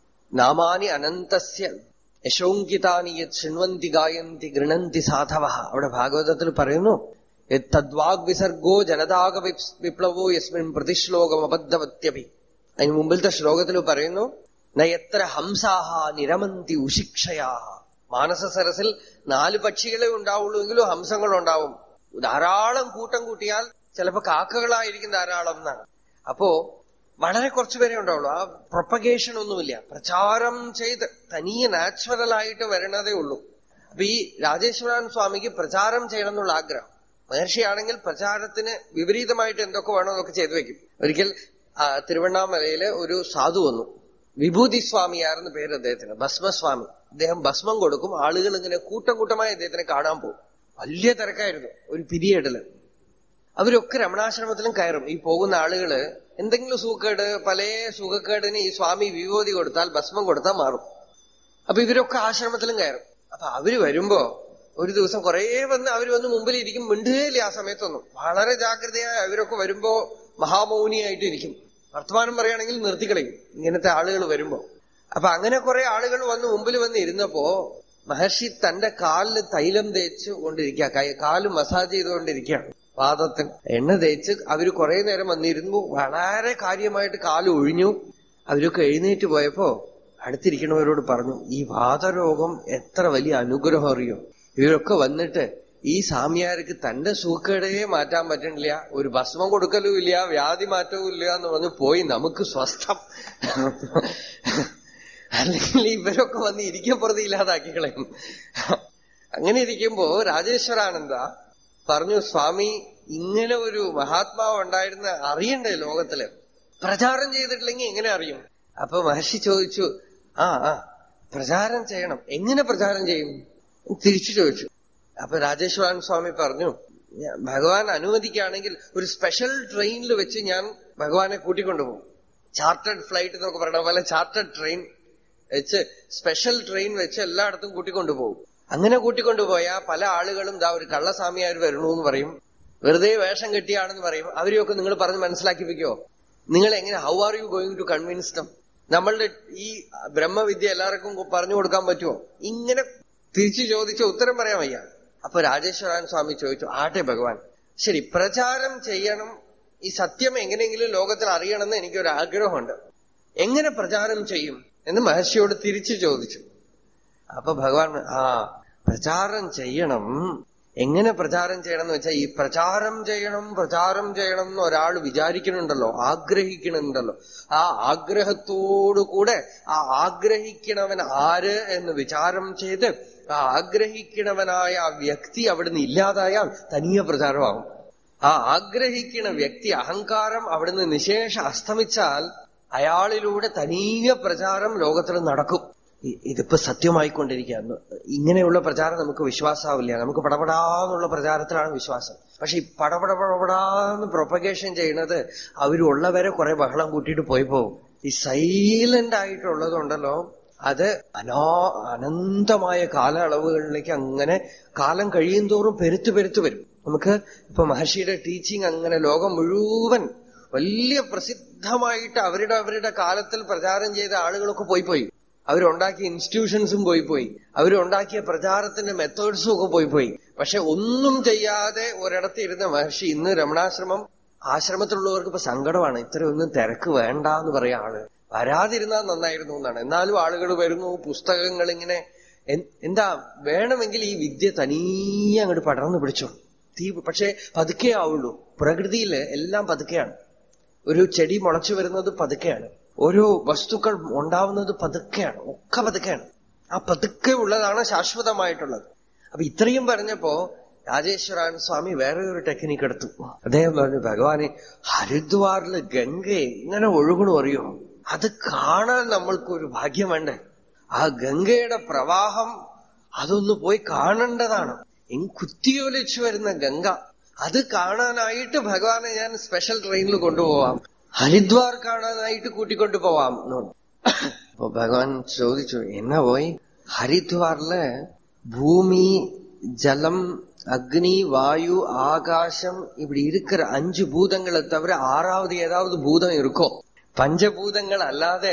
നാമാനി അനന്തസ്യ യശോങ്കിതാനി യത് ശൃണ്വന്തി ഗായന്തി ഗൃണന്തി സാധവ. അവിടെ ഭാഗവതത്തിൽ പറയുന്നു, തദ്വാഗ് വിസർഗോ ജനതാക വിപ്ലവോ യസ്മിൻ പ്രതിശ്ലോകം അബദ്ധവത്യപി. അതിന് മുമ്പിലത്തെ ശ്ലോകത്തിൽ പറയുന്നു, നയത്ര ഹംസാഹ നിരമന്തി ഉശിക്ഷയാ. മാനസ സരസിൽ 4 പക്ഷികളെ ഉണ്ടാവുള്ളൂ എങ്കിലും ഹംസങ്ങളുണ്ടാവും. ധാരാളം കൂട്ടം കൂട്ടിയാൽ ചിലപ്പോ കാക്കകളായിരിക്കും ധാരാളം എന്നാണ്. അപ്പോ വളരെ കുറച്ചുപേരെ ഉണ്ടാവുള്ളൂ. ആ പ്രൊപ്പഗേഷൻ ഒന്നുമില്ല, പ്രചാരം ചെയ്ത് തനിയെ നാച്ചുറലായിട്ട് വരണതേ ഉള്ളൂ. അപ്പൊ ഈ രാജേശ്വരാൻ സ്വാമിക്ക് പ്രചാരം ചെയ്യണം എന്നുള്ള ആഗ്രഹം. മഹർഷിയാണെങ്കിൽ പ്രചാരത്തിന് വിപരീതമായിട്ട് എന്തൊക്കെ വേണോ അതൊക്കെ ചെയ്തു വെക്കും. ഒരിക്കൽ തിരുവണ്ണാമലയില് ഒരു സാധു വന്നു, വിഭൂതി സ്വാമിയായിരുന്നു പേര് അദ്ദേഹത്തിന്, ഭസ്മസ്വാമി. അദ്ദേഹം ഭസ്മം കൊടുക്കും, ആളുകൾ ഇങ്ങനെ കൂട്ടം കൂട്ടമായി അദ്ദേഹത്തിനെ കാണാൻ പോകും. വലിയ തിരക്കായിരുന്നു ഒരു പിരിയഡില്. അവരൊക്കെ രമണാശ്രമത്തിലും കയറും. ഈ പോകുന്ന ആളുകള് എന്തെങ്കിലും സുഖക്കേട്, പല സുഖക്കേടിന് ഈ സ്വാമി വിഭൂതി കൊടുത്താൽ, ഭസ്മം കൊടുത്താൽ മാറും. അപ്പൊ ഇവരൊക്കെ ആശ്രമത്തിലും കയറും. അപ്പൊ അവര് വരുമ്പോ ഒരു ദിവസം കുറെ അവര് വന്ന് മുമ്പിൽ ഇരിക്കും, മിണ്ടുകയില്ല ആ സമയത്തൊന്നും. വളരെ ജാഗ്രതയായി അവരൊക്കെ വരുമ്പോ മഹാമൗനിയായിട്ട് ഇരിക്കും. വർത്തമാനം പറയുകയാണെങ്കിൽ നിർത്തിക്കളയും ഇങ്ങനത്തെ ആളുകൾ വരുമ്പോ. അപ്പൊ അങ്ങനെ കുറെ ആളുകൾ വന്ന് മുമ്പിൽ വന്ന് ഇരുന്നപ്പോ മഹർഷി തന്റെ കാലില് തൈലം തേച്ച് കൊണ്ടിരിക്കുക, കാല് മസാജ് ചെയ്തുകൊണ്ടിരിക്കുകയാണ്. പാദത്തിൽ എണ്ണ തേച്ച് അവര് കുറെ നേരം വന്നിരുന്നു. വളരെ കാര്യമായിട്ട് കാല് ഒഴിഞ്ഞു. അവരൊക്കെ എഴുന്നേറ്റ് പോയപ്പോ അടുത്തിരിക്കണവരോട് പറഞ്ഞു, ഈ വാതരോഗം എത്ര വലിയ അനുഗ്രഹം അറിയോ. ഇവരൊക്കെ വന്നിട്ട് ഈ സ്വാമിയാർക്ക് തന്റെ സൂക്കേടേ മാറ്റാൻ പറ്റണില്ല, ഒരു ഭസ്മം കൊടുക്കലും ഇല്ല, വ്യാധി മാറ്റവും ഇല്ല എന്ന് പറഞ്ഞു പോയി, നമുക്ക് സ്വസ്ഥം. അല്ലെങ്കിൽ ഇവരൊക്കെ വന്ന് ഇരിക്കപ്പുറത്ത് ഇല്ലാതാക്കി കളയും. അങ്ങനെ ഇരിക്കുമ്പോ രാജേശ്വരാനന്ദ പറഞ്ഞു, സ്വാമി ഇങ്ങനെ ഒരു മഹാത്മാവ് ഉണ്ടായിരുന്ന അറിയണ്ടേ ലോകത്തില്, പ്രചാരം ചെയ്തിട്ടില്ലെങ്കിൽ എങ്ങനെ അറിയും? അപ്പൊ മഹർഷി ചോദിച്ചു, ആ പ്രചാരം ചെയ്യണം, എങ്ങനെ പ്രചാരം ചെയ്യും തിരിച്ചു ചോദിച്ചു. അപ്പൊ രാജേശ്വരാൻ സ്വാമി പറഞ്ഞു, ഭഗവാൻ അനുവദിക്കുകയാണെങ്കിൽ ഒരു സ്പെഷ്യൽ ട്രെയിനിൽ വെച്ച് ഞാൻ ഭഗവാനെ കൂട്ടിക്കൊണ്ടുപോകും. ചാർട്ടേഡ് ഫ്ലൈറ്റ് എന്നൊക്കെ പറയണ പോലെ ചാർട്ടേഡ് ട്രെയിൻ വെച്ച്, സ്പെഷ്യൽ ട്രെയിൻ വെച്ച് എല്ലായിടത്തും കൂട്ടിക്കൊണ്ടുപോകും. അങ്ങനെ കൂട്ടിക്കൊണ്ടുപോയാ പല ആളുകളും ഒരു കള്ളസ്വാമിയാർ വരണു എന്ന് പറയും, വെറുതെ വേഷം കെട്ടിയാണെന്ന് പറയും. അവരെയൊക്കെ നിങ്ങൾ പറഞ്ഞ് മനസ്സിലാക്കിപ്പിക്കോ? നിങ്ങൾ എങ്ങനെ, how are you going to convince them? നമ്മളുടെ ഈ ബ്രഹ്മവിദ്യ എല്ലാവർക്കും പറഞ്ഞു കൊടുക്കാൻ പറ്റുമോ? ഇങ്ങനെ തിരിച്ചു ചോദിച്ച ഉത്തരം പറയാൻ വയ്യ. അപ്പൊ രാജേശ്വരാൻ സ്വാമി ചോദിച്ചു, ആട്ടെ ഭഗവാൻ, ശരി പ്രചാരം ചെയ്യണം, ഈ സത്യം എങ്ങനെയെങ്കിലും ലോകത്തിൽ അറിയണമെന്ന് എനിക്കൊരു ആഗ്രഹമുണ്ട്, എങ്ങനെ പ്രചാരം ചെയ്യും എന്ന് മഹർഷിയോട് തിരിച്ചു ചോദിച്ചു. അപ്പൊ ഭഗവാൻ, പ്രചാരം ചെയ്യണം. എങ്ങനെ പ്രചാരം ചെയ്യണം എന്ന് വെച്ചാൽ, ഈ പ്രചാരം ചെയ്യണം എന്ന് ഒരാൾ വിചാരിക്കണുണ്ടല്ലോ, ആഗ്രഹിക്കണുണ്ടല്ലോ, ആ ആഗ്രഹത്തോടുകൂടെ ആ ആഗ്രഹിക്കണവൻ ആര് എന്ന് വിചാരം ചെയ്ത് ആ ആഗ്രഹിക്കണവനായ ആ വ്യക്തി അവിടുന്ന് ഇല്ലാതായാൽ തനിയെ പ്രചാരമാകും. ആ ആഗ്രഹിക്കണ വ്യക്തി അഹങ്കാരം അവിടുന്ന് നിശേഷ അസ്തമിച്ചാൽ അയാളിലൂടെ തനിയെ പ്രചാരം ലോകത്തിൽ നടക്കും. ഇതിപ്പോ സത്യമായിക്കൊണ്ടിരിക്കുകയാണ്. ഇങ്ങനെയുള്ള പ്രചാരം നമുക്ക് വിശ്വാസാവില്ല. നമുക്ക് പടപടാന്നുള്ള പ്രചാരത്തിലാണ് വിശ്വാസം. പക്ഷെ ഈ പടപടപടപടാന്ന് പ്രൊപ്പഗേഷൻ ചെയ്യുന്നത് അവരുള്ളവരെ കുറെ ബഹളം കൂട്ടിയിട്ട് പോയി പോകും. ഈ സൈലന്റ് ആയിട്ടുള്ളതുണ്ടല്ലോ, അത് അനന്തമായ കാലയളവുകളിലേക്ക് അങ്ങനെ കാലം കഴിയും തോറും പെരുത്തു വരും. നമുക്ക് ഇപ്പൊ മഹർഷിയുടെ ടീച്ചിങ് അങ്ങനെ ലോകം മുഴുവൻ വലിയ പ്രസിദ്ധമായിട്ട് അവരുടെ കാലത്തിൽ പ്രചാരം ചെയ്ത ആളുകളൊക്കെ പോയി. അവരുണ്ടാക്കിയ ഇൻസ്റ്റിറ്റ്യൂഷൻസും പോയി. അവരുണ്ടാക്കിയ പ്രചാരത്തിന്റെ മെത്തേഡ്സും ഒക്കെ പോയി. പക്ഷെ ഒന്നും ചെയ്യാതെ ഒരിടത്ത് ഇരുന്ന മഹർഷി ഇന്ന് ആശ്രമത്തിലുള്ളവർക്ക് ഇപ്പൊ സങ്കടമാണ്, ഇത്രയൊന്നും തിരക്ക് വേണ്ട എന്ന് പറയാ ആള്. വരാതിരുന്നാൽ നന്നായിരുന്നു എന്നാണ്. എന്നാലും ആളുകൾ വരുന്നു, പുസ്തകങ്ങൾ ഇങ്ങനെ എന്താ വേണമെങ്കിൽ ഈ വിദ്യ തനിയെ അങ്ങോട്ട് പടർന്നു പിടിച്ചോ. പക്ഷെ പതുക്കെ ആവുള്ളൂ. പ്രകൃതിയില് എല്ലാം പതുക്കെയാണ്. ഒരു ചെടി മുളച്ചു വരുന്നത് പതുക്കെയാണ്. ഓരോ വസ്തുക്കൾ ഉണ്ടാവുന്നത് പതുക്കെയാണ്. ഒക്കെ പതുക്കെയാണ്. ആ പതുക്കെ ഉള്ളതാണ് ശാശ്വതമായിട്ടുള്ളത്. അപ്പൊ ഇത്രയും പറഞ്ഞപ്പോ രാജേശ്വരാൻ സ്വാമി വേറെ ഒരു ടെക്നിക്ക് എടുത്തു. അദ്ദേഹം പറഞ്ഞു, ഭഗവാനെ, ഹരിദ്വാറില് ഗംഗ എങ്ങനെ ഒഴുകണു അറിയോ? അത് കാണാൻ നമ്മൾക്കൊരു ഭാഗ്യം വേണ്ടേ? ആ ഗംഗയുടെ പ്രവാഹം അതൊന്ന് പോയി കാണേണ്ടതാണ്. കുത്തിയൊലിച്ചു വരുന്ന ഗംഗ, അത് കാണാനായിട്ട് ഭഗവാനെ ഞാൻ സ്പെഷ്യൽ ട്രെയിനിൽ കൊണ്ടുപോവാം, ഹരിദ്വാർ കാണാനായിട്ട് കൂട്ടിക്കൊണ്ടു പോവാം എന്നുണ്ട്. അപ്പൊ ഭഗവാൻ ചോദിച്ചു, എന്നാ പോയി? ഹരിദ്വാറില് ഭൂമി, ജലം, அக்னி, வாயு, ஆகாசம் இப்படி இருக்கிற 5 பூதங்களை தவிர 6வது ஏதாவது பூதம் இருக்கோ? പഞ്ചഭൂതങ്ങൾ അല്ലാതെ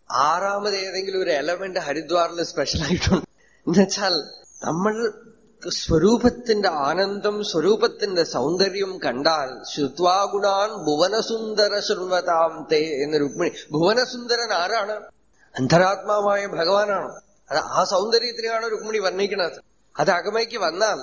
6ാമത് ഏതെങ്കിലും ഒരു എലമെന്റ് ഹരിദ്വാറിൽ സ്പെഷ്യൽ ആയിട്ടുണ്ട് എന്നുവെച്ചാൽ, നമ്മൾ സ്വരൂപത്തിന്റെ ആനന്ദം, സ്വരൂപത്തിന്റെ സൗന്ദര്യം കണ്ടാൽ ശ്രുത്വാഗുണാൻ ഭുവനസുന്ദര ശൃണ്വതാം തേ എന്ന് രുക്മിണി. ഭുവനസുന്ദരൻ ആരാണ്? അന്തരാത്മാവായ ഭഗവാനാണ്. അത് ആ സൗന്ദര്യത്തിനെയാണ് രുക്മിണി വർണ്ണിക്കുന്നത്. അത് അകമയ്ക്ക് വന്നാൽ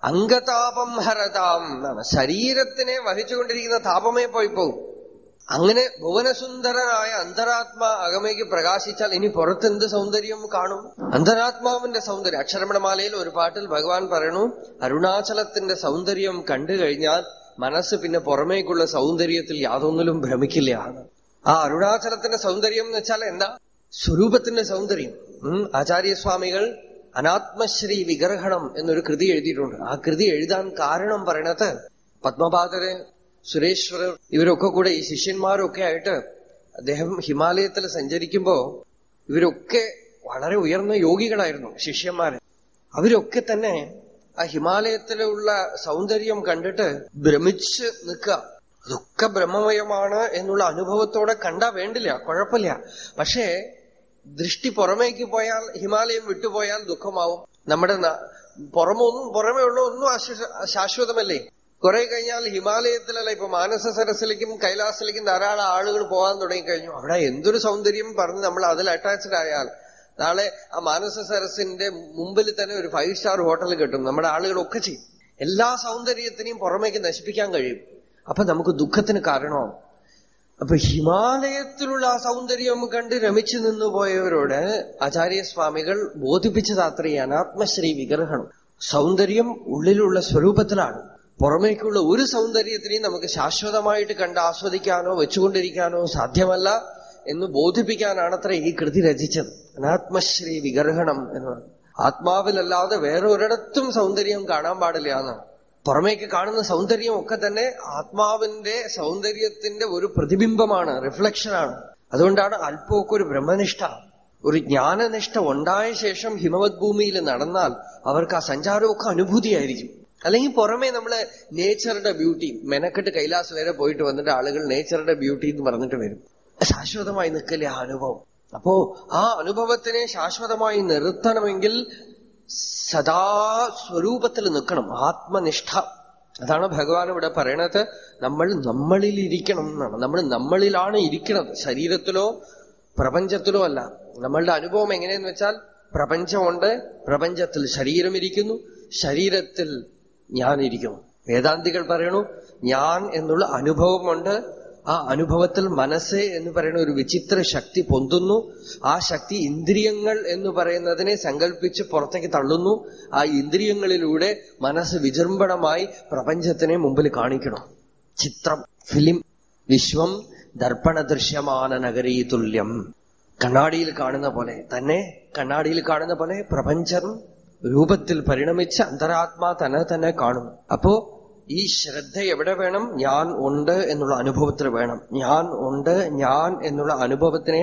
അംഗതാപം ഹരതാം എന്നാണ്. ശരീരത്തിനെ വഹിച്ചുകൊണ്ടിരിക്കുന്ന താപമേ പോയി പോകും. അങ്ങനെ ഭുവനസുന്ദരനായ അന്തരാത്മാ അകമയ്ക്ക് പ്രകാശിച്ചാൽ ഇനി പുറത്തെന്ത് സൗന്ദര്യം കാണും? അന്തരാത്മാവിന്റെ സൗന്ദര്യം. അക്ഷരമണമാലയിൽ ഒരു പാട്ടിൽ ഭഗവാൻ പറയണു, അരുണാചലത്തിന്റെ സൗന്ദര്യം കണ്ടു കഴിഞ്ഞാൽ മനസ്സ് പിന്നെ പുറമേക്കുള്ള സൗന്ദര്യത്തിൽ യാതൊന്നിലും ഭ്രമിക്കില്ല. ആ അരുണാചലത്തിന്റെ സൗന്ദര്യം എന്ന് വെച്ചാൽ എന്താ? സ്വരൂപത്തിന്റെ സൗന്ദര്യം. ആചാര്യസ്വാമികൾ അനാത്മശ്രീ വിഗ്രഹണം എന്നൊരു കൃതി എഴുതിയിട്ടുണ്ട്. ആ കൃതി എഴുതാൻ കാരണം പറയണത്, പത്മപാദര്, സുരേശ്വരർ ഇവരൊക്കെ കൂടെ, ഈ ശിഷ്യന്മാരൊക്കെ ആയിട്ട് അദ്ദേഹം ഹിമാലയത്തിൽ സഞ്ചരിക്കുമ്പോ ഇവരൊക്കെ വളരെ ഉയർന്ന യോഗികളായിരുന്നു ശിഷ്യന്മാര്. അവരൊക്കെ തന്നെ ആ ഹിമാലയത്തിലുള്ള സൗന്ദര്യം കണ്ടിട്ട് ഭ്രമിച്ച് നിൽക്കുക. അതൊക്കെ ബ്രഹ്മമയമാണ് എന്നുള്ള അനുഭവത്തോടെ കണ്ടാ വേണ്ടില്ല, കുഴപ്പമില്ല. പക്ഷേ ദൃഷ്ടി പുറമേക്ക് പോയാൽ, ഹിമാലയം വിട്ടുപോയാൽ ദുഃഖമാവും. നമ്മുടെ പുറമേ ഉള്ള ഒന്നും ശാശ്വതമല്ലേ? കുറെ കഴിഞ്ഞാൽ ഹിമാലയത്തിലല്ല, ഇപ്പൊ മാനസ സരസിലേക്കും കൈലാസിലേക്കും ധാരാളം ആളുകൾ പോകാൻ തുടങ്ങിക്കഴിഞ്ഞു. അവിടെ എന്തൊരു സൗന്ദര്യം പറഞ്ഞ് നമ്മൾ അതിൽ അറ്റാച്ച്ഡ് ആയാൽ നാളെ ആ മാനസ സരസിന്റെ മുമ്പിൽ തന്നെ ഒരു 5 സ്റ്റാർ ഹോട്ടൽ കിട്ടും. നമ്മുടെ ആളുകളൊക്കെ ചെയ്യും. എല്ലാ സൗന്ദര്യത്തിനെയും പുറമേക്ക് നശിപ്പിക്കാൻ കഴിയും. അപ്പൊ നമുക്ക് ദുഃഖത്തിന് കാരണമാവും. അപ്പൊ ഹിമാലയത്തിലുള്ള ആ സൗന്ദര്യം കണ്ട് രമിച്ചു നിന്നുപോയവരോട് ആചാര്യസ്വാമികൾ ബോധിപ്പിച്ചതാത്രേ അനാത്മശ്രീ വിഗ്രഹണം. സൗന്ദര്യം ഉള്ളിലുള്ള സ്വരൂപത്തിലാണ്. പുറമേക്കുള്ള ഒരു സൗന്ദര്യത്തിനെയും നമുക്ക് ശാശ്വതമായിട്ട് കണ്ട് ആസ്വദിക്കാനോ വെച്ചുകൊണ്ടിരിക്കാനോ സാധ്യമല്ല എന്ന് ബോധിപ്പിക്കാനാണത്ര ഈ കൃതി രചിച്ചത്. അനാത്മശ്രീ വിഗ്രഹണം എന്നാണ്. ആത്മാവിലല്ലാതെ വേറെ ഒരിടത്തും സൗന്ദര്യം കാണാൻ പാടില്ല എന്നാണ്. പുറമേക്ക് കാണുന്ന സൗന്ദര്യം ഒക്കെ തന്നെ ആത്മാവിന്റെ സൗന്ദര്യത്തിന്റെ ഒരു പ്രതിബിംബമാണ്, റിഫ്ലക്ഷനാണ്. അതുകൊണ്ടാണ് അല്പമൊക്കെ ഒരു ബ്രഹ്മനിഷ്ഠ, ഒരു ജ്ഞാനനിഷ്ഠ ഉണ്ടായ ശേഷം ഹിമവത് ഭൂമിയിൽ നടന്നാൽ അവർക്ക് ആ സഞ്ചാരമൊക്കെ അനുഭൂതിയായിരിക്കും. അല്ലെങ്കിൽ പുറമേ നമ്മള് നേച്ചറുടെ ബ്യൂട്ടി, മെനക്കെട്ട് കൈലാസ് വരെ പോയിട്ട് വന്നിട്ട് ആളുകൾ നേച്ചറുടെ ബ്യൂട്ടി എന്ന് പറഞ്ഞിട്ട് വരും. ശാശ്വതമായി നിൽക്കില്ല ആ അനുഭവം. അപ്പോ ആ അനുഭവത്തിനെ ശാശ്വതമായി നിർത്തണമെങ്കിൽ സദാ സ്വരൂപത്തിൽ നിൽക്കണം, ആത്മനിഷ്ഠ. അതാണ് ഭഗവാൻ ഇവിടെ പറയണത്. നമ്മളിൽ ഇരിക്കണം എന്നാണ്. നമ്മളിലാണ് ഇരിക്കുന്നത്, ശരീരത്തിലോ പ്രപഞ്ചത്തിലോ അല്ല. നമ്മളുടെ അനുഭവം എങ്ങനെയെന്ന് വെച്ചാൽ, പ്രപഞ്ചമുണ്ട്, പ്രപഞ്ചത്തിൽ ശരീരം ഇരിക്കുന്നു, ശരീരത്തിൽ ഞാൻ ഇരിക്കുന്നു. വേദാന്തികൾ പറയണു, ഞാൻ എന്നുള്ള അനുഭവമുണ്ട്. ആ അനുഭവത്തിൽ മനസ്സ് എന്ന് പറയുന്ന ഒരു വിചിത്ര ശക്തി പൊന്തുന്നു. ആ ശക്തി ഇന്ദ്രിയങ്ങൾ എന്ന് പറയുന്നതിനെ സങ്കല്പിച്ച് പുറത്തേക്ക് തള്ളുന്നു. ആ ഇന്ദ്രിയങ്ങളിലൂടെ മനസ്സ് വിജൃംഭണമായി പ്രപഞ്ചത്തിനെ മുമ്പിൽ കാണിക്കണം. ചിത്രം, ഫിലിം, വിശ്വം ദർപ്പണ ദൃശ്യമാന നഗരീ തുല്യം. കണ്ണാടിയിൽ കാണുന്ന പോലെ തന്നെ, കണ്ണാടിയിൽ കാണുന്ന പോലെ പ്രപഞ്ചം രൂപത്തിൽ പരിണമിച്ച് അന്തരാത്മാ തന്നെ കാണും. അപ്പോ ഈ ശ്രദ്ധ എവിടെ വേണം? ഞാൻ ഉണ്ട് എന്നുള്ള അനുഭവത്തിൽ വേണം. ഞാൻ ഉണ്ട്, ഞാൻ എന്നുള്ള അനുഭവത്തിനെ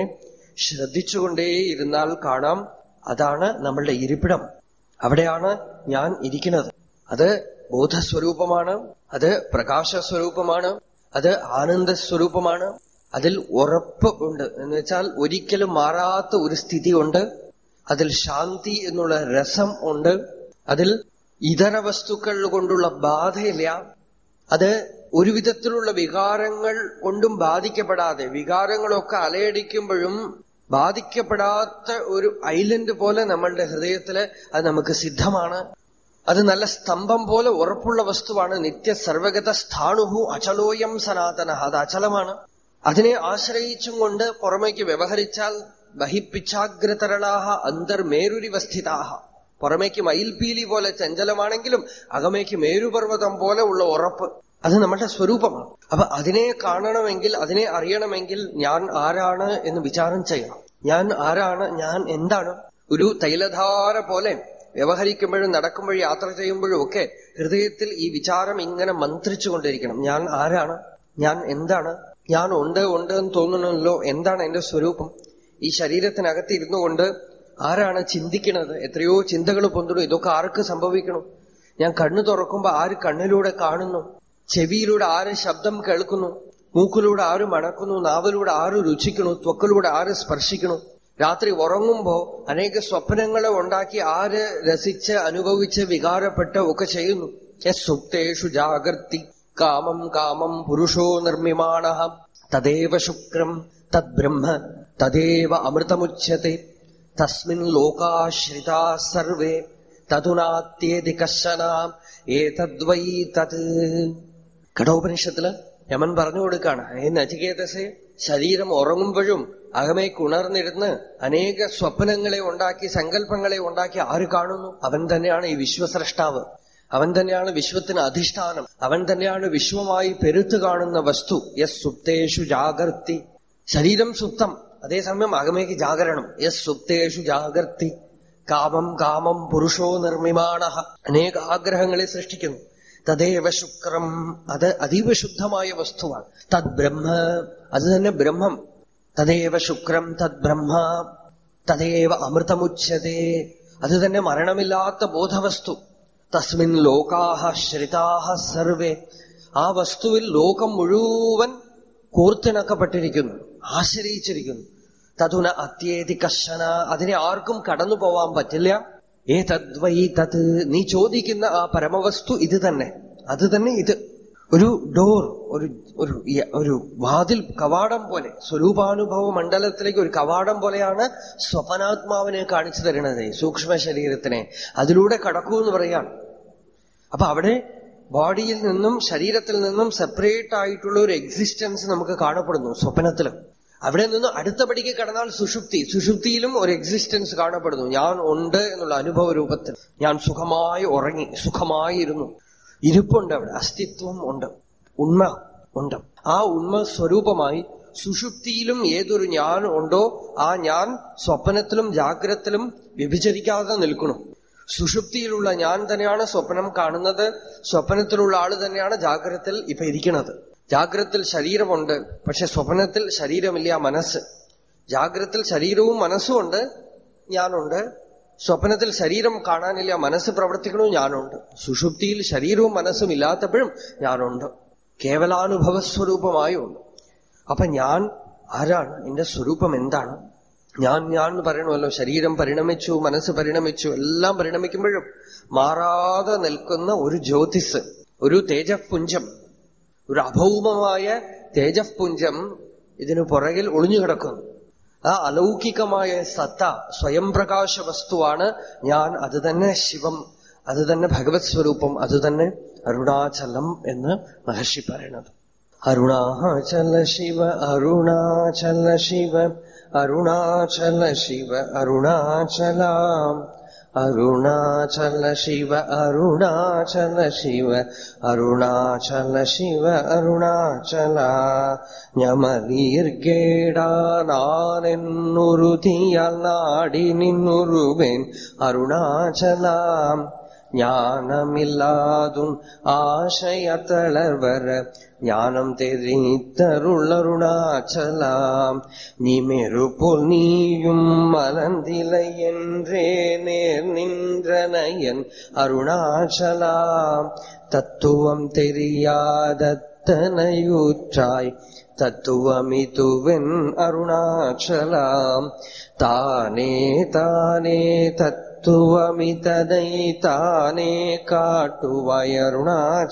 ശ്രദ്ധിച്ചുകൊണ്ടേയിരുന്നാൽ കാണാം, അതാണ് നമ്മളുടെ ഇരിപ്പിടം. അവിടെയാണ് ഞാൻ ഇരിക്കുന്നത്. അത് ബോധസ്വരൂപമാണ്, അത് പ്രകാശസ്വരൂപമാണ്, അത് ആനന്ദസ്വരൂപമാണ്. അതിൽ ഉറപ്പ് ഉണ്ട് എന്ന് വെച്ചാൽ ഒരിക്കലും മാറാത്ത ഒരു സ്ഥിതി ഉണ്ട്. അതിൽ ശാന്തി എന്നുള്ള രസം ഉണ്ട്. അതിൽ ഇതര വസ്തുക്കൾ കൊണ്ടുള്ള ബാധയില്ല. അത് ഒരു വിധത്തിലുള്ള വികാരങ്ങൾ കൊണ്ടും ബാധിക്കപ്പെടാതെ, വികാരങ്ങളൊക്കെ അലയടിക്കുമ്പോഴും ബാധിക്കപ്പെടാത്ത ഒരു ഐലൻഡ് പോലെ നമ്മളുടെ ഹൃദയത്തില് അത് നമുക്ക് സിദ്ധമാണ്. അത് നല്ല സ്തംഭം പോലെ ഉറപ്പുള്ള വസ്തുവാണ്. നിത്യ സർവഗത സ്ഥാണുഹു അചലോയം സനാതന. അത് അചലമാണ്. അതിനെ ആശ്രയിച്ചും കൊണ്ട് പുറമേക്ക് വ്യവഹരിച്ചാൽ ബഹിപ്പിച്ചാഗ്രതരളാഹ അന്തർമേരുരിവസ്ഥിതാഹ. പുറമേക്ക് മയിൽപീലി പോലെ ചഞ്ചലമാണെങ്കിലും അകമേക്ക് മേരുപർവ്വതം പോലെ ഉള്ള ഉറപ്പ്, അത് നമ്മുടെ സ്വരൂപമാണ്. അപ്പൊ അതിനെ കാണണമെങ്കിൽ, അതിനെ അറിയണമെങ്കിൽ ഞാൻ ആരാണ് എന്ന് വിചാരം ചെയ്യണം. ഞാൻ ആരാണ്, ഞാൻ എന്താണ്? ഒരു തൈലധാര പോലെ വ്യവഹരിക്കുമ്പോഴും നടക്കുമ്പോഴും യാത്ര ചെയ്യുമ്പോഴും ഒക്കെ ഹൃദയത്തിൽ ഈ വിചാരം ഇങ്ങനെ മന്ത്രിച്ചുകൊണ്ടിരിക്കണം. ഞാൻ ആരാണ്, ഞാൻ എന്താണ്, ഞാൻ ഉണ്ട് എന്ന് തോന്നണമല്ലോ, എന്താണ് എന്റെ സ്വരൂപം? ഈ ശരീരത്തിനകത്ത് ഇരുന്നു കൊണ്ട് ആരാണ് ചിന്തിക്കുന്നത്? എത്രയോ ചിന്തകൾ പൊന്തുന്നു. ഇതൊക്കെ ആർക്ക് സംഭവിക്കണം? ഞാൻ കണ്ണു തുറക്കുമ്പോ ആര് കണ്ണിലൂടെ കാണുന്നു? ചെവിയിലൂടെ ആര് ശബ്ദം കേൾക്കുന്നു? മൂക്കിലൂടെ ആര് മണക്കുന്നു? നാവിലൂടെ ആര് രുചിക്കുന്നു? ത്വക്കിലൂടെ ആര് സ്പർശിക്കുന്നു? രാത്രി ഉറങ്ങുമ്പോ അനേക സ്വപ്നങ്ങളെ ഉണ്ടാക്കി ആര് രസിച്ച് അനുഭവിച്ച് വികാരപ്പെട്ട് ഒക്കെ ചെയ്യുന്നു. സുപ്തേഷു ജാഗർത്തി കാമം കാമം പുരുഷോ നിർമ്മിമാണഃ തദേവ ശുക്രം തദ്ബ്രഹ്മ തദേവ അമൃതമുച്യത്തെ തസ്മിൻ ലോകാശ്രിതാ സർവേ തതുനാത്യേതി കശ്ചന ഏതദ്വൈ തത്. കഠോപനിഷത്തില് യമൻ പറഞ്ഞു കൊടുക്കാണ്, നചികേതസേ, ശരീരം ഉറങ്ങുമ്പോഴും അകമേക്ക് ഉണർന്നിരുന്ന് അനേക സ്വപ്നങ്ങളെ ഉണ്ടാക്കി സങ്കല്പങ്ങളെ ഉണ്ടാക്കി ആര് കാണുന്നു? അവൻ തന്നെയാണ് ഈ വിശ്വസ്രഷ്ടാവ്. അവൻ തന്നെയാണ് വിശ്വത്തിന് അധിഷ്ഠാനം. അവൻ തന്നെയാണ് വിശ്വമായി പെരുത്തു കാണുന്ന വസ്തു. യസ് സുപ്തേഷു ജാഗർത്തി. ശരീരം സുപ്തം, അതേസമയം അകമേക്ക് ജാഗരണം. യസ് സുപ്തേഷു ജാഗർത്തി കാമം കാമം പുരുഷോ നിർമ്മിമാണഃ. അനേക ആഗ്രഹങ്ങളെ സൃഷ്ടിക്കുന്നു. തദേവ ശുക്രം, അത് അതീവ ശുദ്ധമായ വസ്തുവാണ്. തദ് ബ്രഹ്മ, അത് തന്നെ ബ്രഹ്മം. തദേവ ശുക്രം തദ് ബ്രഹ്മ തദേവ അമൃതമുച്യതേ, അത് തന്നെ മരണമില്ലാത്ത ബോധവസ്തു. തസ്മിൻ ലോകാഹ ശ്രിതാഹ സർവേ, ആ വസ്തുവിൽ ലോകം മുഴുവൻ കോർത്തിണക്കപ്പെട്ടിരിക്കുന്നു, ആശ്രയിച്ചിരിക്കുന്നു. തതുന അത്യേതി കശ്ചന, അതിനെ ആർക്കും കടന്നു പോവാൻ പറ്റില്ല. ഏതദ്വൈ തത്, നീ ചോദിക്കുന്ന ആ പരമവസ്തു ഇത് തന്നെ, അത് തന്നെ ഇത്. ഒരു ഡോർ, ഒരു വാതിൽ, കവാടം പോലെ, സ്വരൂപാനുഭവ മണ്ഡലത്തിലേക്ക് ഒരു കവാടം പോലെയാണ് സ്വപനാത്മാവിനെ കാണിച്ചു തരുന്നത്, സൂക്ഷ്മ ശരീരത്തിനെ. അതിലൂടെ കടക്കൂ എന്ന് പറയാണ്. അപ്പൊ അവിടെ ബോഡിയിൽ നിന്നും ശരീരത്തിൽ നിന്നും സെപ്പറേറ്റ് ആയിട്ടുള്ള ഒരു എക്സിസ്റ്റൻസ് നമുക്ക് കാണപ്പെടുന്നു സ്വപ്നത്തില്. അവിടെ നിന്ന് അടുത്ത പടിക്ക് കടന്നാൽ സുഷുപ്തി. സുഷുപ്തിയിലും ഒരു എക്സിസ്റ്റൻസ് കാണപ്പെടുന്നു. ഞാൻ ഉണ്ട് എന്നുള്ള അനുഭവ രൂപത്തിൽ. ഞാൻ സുഖമായി ഉറങ്ങി, സുഖമായിരുന്നു, ഇരിപ്പുണ്ട്, അവിടെ അസ്തിത്വം ഉണ്ട്, ഉണ്മ ഉണ്ട്. ആ ഉണ്മ സ്വരൂപമായി സുഷുപ്തിയിലും ഏതൊരു ഞാൻ ഉണ്ടോ ആ ഞാൻ സ്വപ്നത്തിലും ജാഗ്രതത്തിലും വ്യഭിചരിക്കാതെ നിൽക്കണം. സുഷുപ്തിയിലുള്ള ഞാൻ തന്നെയാണ് സ്വപ്നം കാണുന്നത്. സ്വപ്നത്തിലുള്ള ആള് തന്നെയാണ് ജാഗ്രതത്തിൽ ഇപ്പൊ ഇരിക്കുന്നത്. ജാഗ്രതത്തിൽ ശരീരമുണ്ട്, പക്ഷെ സ്വപ്നത്തിൽ ശരീരമില്ല, മനസ്സ്. ജാഗ്രതത്തിൽ ശരീരവും മനസ്സും ഉണ്ട്, ഞാനുണ്ട്. സ്വപ്നത്തിൽ ശരീരം കാണാനില്ല, മനസ്സ് പ്രവർത്തിക്കണു, ഞാനുണ്ട്. സുഷുപ്തിയിൽ ശരീരവും മനസ്സും ഇല്ലാത്തപ്പോഴും ഞാനുണ്ട്, കേവലാനുഭവ സ്വരൂപമായി ഉണ്ട്. അപ്പൊ ഞാൻ ആരാണ്? എന്റെ സ്വരൂപം എന്താണ്? ഞാൻ എന്ന് പറയണമല്ലോ. ശരീരം പരിണമിച്ചു, മനസ്സ് പരിണമിച്ചു, എല്ലാം പരിണമിക്കുമ്പോഴും മാറാതെ നിൽക്കുന്ന ഒരു ജ്യോതിസ്, ഒരു തേജഃപുഞ്ചം, ഒരു അഭൗമമായ തേജഃപുഞ്ചം ഇതിനു പുറകിൽ ഒളിഞ്ഞുകിടക്കുന്നു. ആ അലൗകികമായ സത്ത, സ്വയം പ്രകാശ വസ്തുവാണ് ഞാൻ. അത് തന്നെ ശിവം, അത് തന്നെ ഭഗവത് സ്വരൂപം, അത് തന്നെ അരുണാചലം എന്ന് മഹർഷി പറയണത്. അരുണാചല ശിവ അരുണാചല ശിവ അരുണാചല ശിവ അരുണാചലാം അരുണാചല ശിവ അരുണാചല ശിവ അരുണാചല ശിവ അരുണാചല. ഞമലീർഗേടാ നാനെന്നുരുതിയാൽ നാടി നിന്നുരുവേൻ അരുണാചലാം. ஞானமில்லாதும் ஆசைய தளர்வர ஞானம் தெரித்தருளருணாச்சலாம். நீமெரு போல் நீயும் மலர்ந்திலை என்றே நேர் நின்றனையன் அருணாச்சலாம். தத்துவம் தெரியாதத்தனையூற்றாய் தத்துவமிதுவென் அருணாச்சலாம். தானே தானே தத்துவமிதனை தானே காட்டுவாய்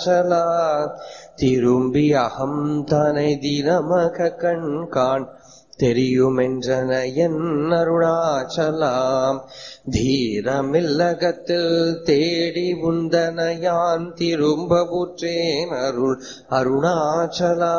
அருணாச்சலா. திரும்பி அகம் தனை தினமக கண்காண் தெரியுமென்றன என் அருணாச்சலாம். தீரமில்லகத்தில் தேடி உந்தனையான் திரும்பவுற்றேன் அருள் அருணாச்சலா.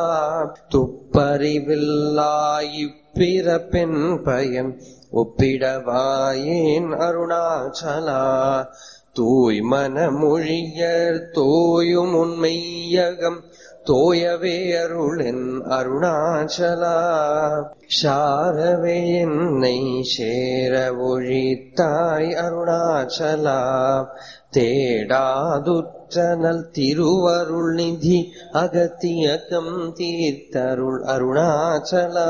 துப்பறிவில்லாயிப்பிறப்பெண் பயன் ஒப்பிடவாயேன் அருணாச்சலா. தூய் மனமொழியர் தோயும் உண்மையகம் தோயவே அருளென் அருணாச்சலா. சாரவே என்னை சேர ஒழித்தாய் அருணாச்சலா. தேடாதுற்றனல் திருவருள் நிதி அகத்தியகம் தீர்த்தருள் அருணாச்சலா.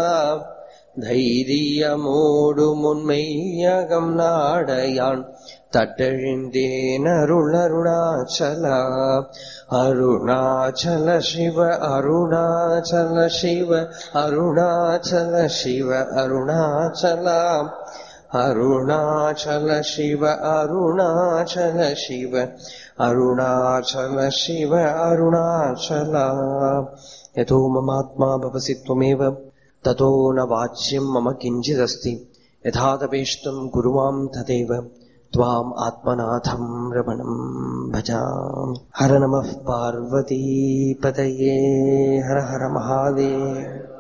தைரியமோடு முன்மையகம் நாடையான் தட்டழிந்தேன் அருள் அருணாச்சலா. அருணாச்சல சிவ அருணாச்சல சிவ அருணாச்சல சிவ அருணாச்சலா. அருணாச்சல சிவ அருணாச்சல சிவ அருணாச்சல சிவ அருணாச்சலா. யதோ மமாத்மா பவசி த்வமேவ ததோ ந வாச்யம் மம கிஞ்சிதஸ்தி. யதா தபேஷ்டம் குரு மாம் ததேவ त्वाम् आत्मनाथम् रमणम् भजामि. हर नमः पार्वतीपतये हर हर महादेव.